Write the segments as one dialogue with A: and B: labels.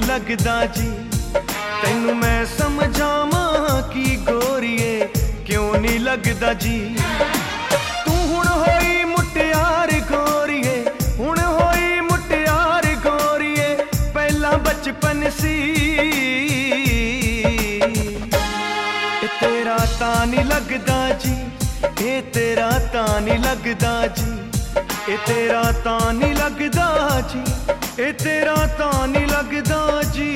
A: लगदा जी। तैनू मैं समझावां कि गोरीए क्यों नहीं लगदा जी। तू हुण होई मुटियार गोरीए, हुण होई मुटियार गोरीए, पहला बचपन सी। तेरा तां नहीं लगदा जी, ए तेरा तां नहीं लगदा जी, ए तेरा तां नहीं लगदा जी, ए तेरा तां नहीं लगदा जी।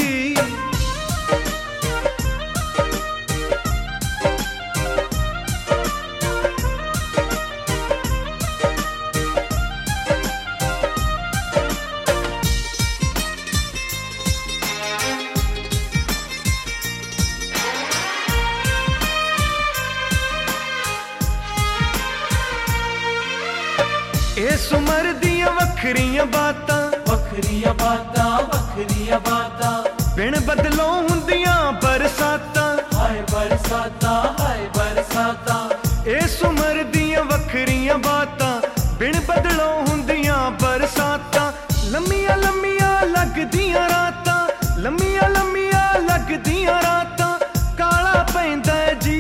A: इस उमर दियां वखरियां बातां,
B: वखरियां बातां, वखरियां बातां,
A: बिन बदलों हुंदियां बरसातां,
B: हाय बरसातां, हाय बरसातां।
A: इस उमर दियां वखरियां बातां, बिन बदलों हुंदियां बरसातां। लम्मियां लम्मियां लगदियां रातां, लम्मियां लम्मियां लगदियां रातां, काला पैंदा जी।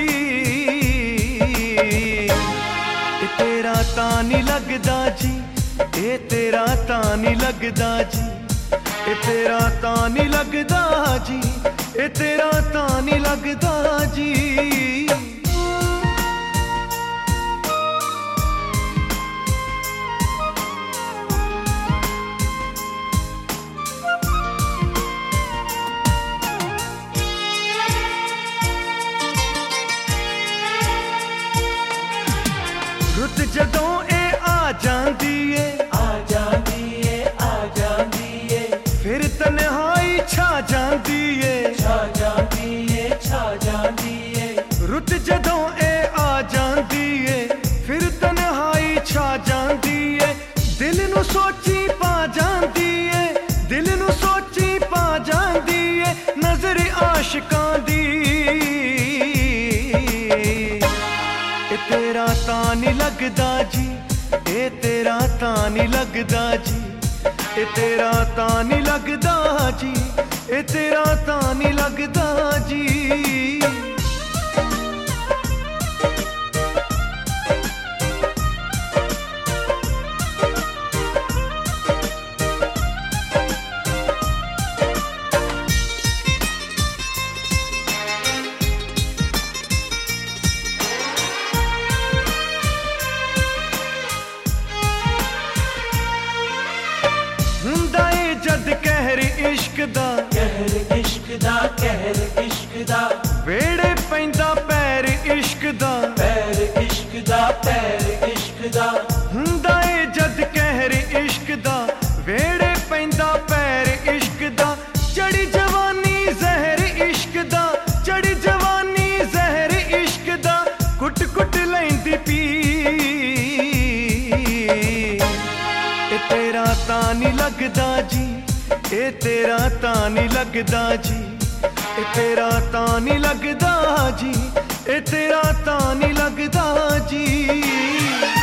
A: तेरा तां नहीं लगदा जी, ए तेरा तां नहीं लगदा जी, ए तेरा तां नहीं लगदा जी, ए तेरा तां नहीं लगदा जी। रुत जदों ए आ जांदी ए,
B: आ जांदी ए, आ जांदी ए,
A: फिर तन्हाई छा जांदी ए,
B: छा जांदी ए, छा जांदी ए।
A: रुत जदों ए आ जांदी ए, फिर तन्हाई छा जांदी ए। दिल नू सोची पा जांदी ए, दिल नू सोची पा जांदी ए, नजर आशिकां दी। तेरा तां नहीं लगदा जी, ए तेरा तां नहीं लगदा जी, ए तेरा तां नहीं लगदा जी, ए तेरा तां नहीं लगदा जी। जद कहर इश्क दा,
B: कहर इश्क दा, कहर इश्क दा,
A: वेड़े पैंदा पैर इश्क दा,
B: पैर इश्क दा, पैर इश्क दा।
A: हुंदा ए जद कहर इश्क दा, वेड़े पैंदा पैर इश्क दा। चढ़ी जवानी जहर इश्क दा, चढ़ी जवानी जहर इश्क दा, कुट कुट लैंदी पी। तेरा तां नहीं लगदा जी, ए तेरा तां नहीं लगदा जी, ए तेरा तां नहीं लगदा जी, ए तेरा तां नहीं लगदा जी।